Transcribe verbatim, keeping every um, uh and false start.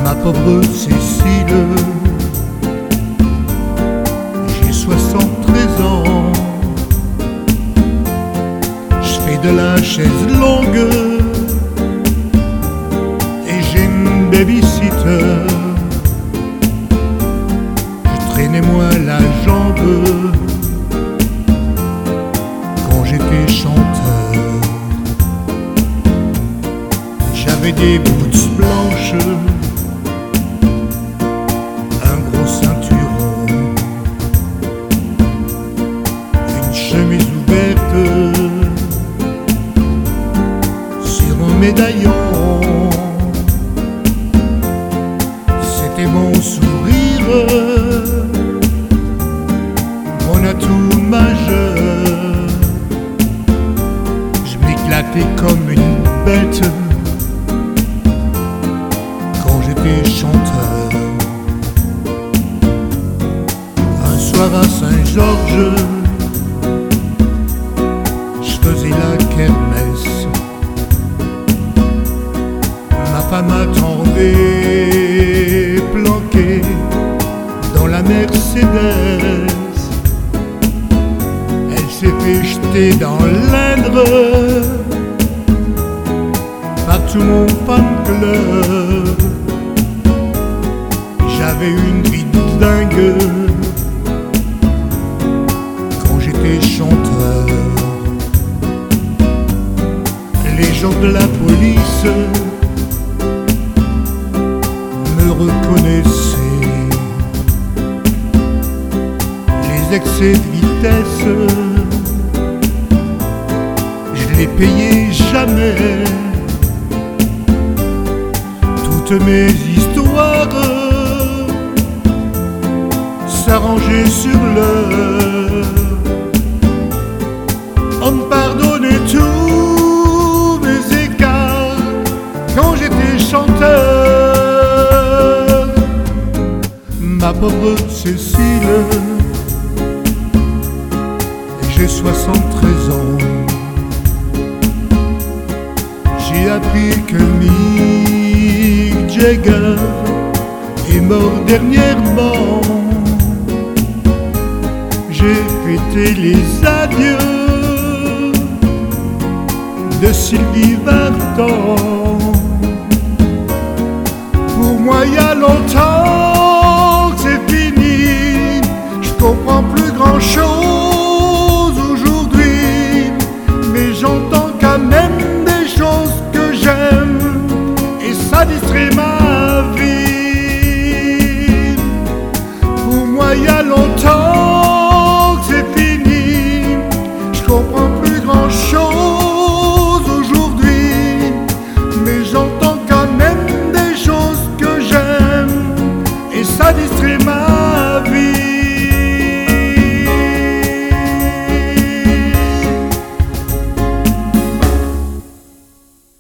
Ma pauvre Cécile, j'ai soixante-treize ans. Je fais de la chaise longue et j'ai une babysitter. Je traînais moi la jambe quand j'étais chanteur. J'avais des boots blanches, un gros ceinturon, une chemise ouverte sur mon médaillon. C'était mon sourire, mon atout majeur. Je m'éclatais comme une bête quand j'étais chanteur. Un soir à Saint-Georges, je faisais la kermesse. Ma femme attendait planquée dans la Mercedes. Elle s'est fait jeter dans l'Indre par tout mon fan club. J'avais une vie de dingue quand j'étais chanteur. Les gens de la police me reconnaissaient. Les excès de vitesse, je les payais jamais. Toutes mes histoires s'arrangeaient sur l'heure. On me pardonnait tous mes écarts quand j'étais chanteur. Ma pauvre Cécile, j'ai soixante-treize ans. J'ai appris que Mick Jagger est mort dernièrement. J'ai fêté les adieux de Sylvie Vartan. Pour moi, il y a longtemps que c'est fini. Je comprends plus grand chose aujourd'hui, mais j'entends quand même des choses que j'aime et ça distrait ma vie. Pour moi, il y a longtemps que c'est fini. Je comprends plus grand chose aujourd'hui, mais j'entends quand même des choses que j'aime et ça distrait ma vie.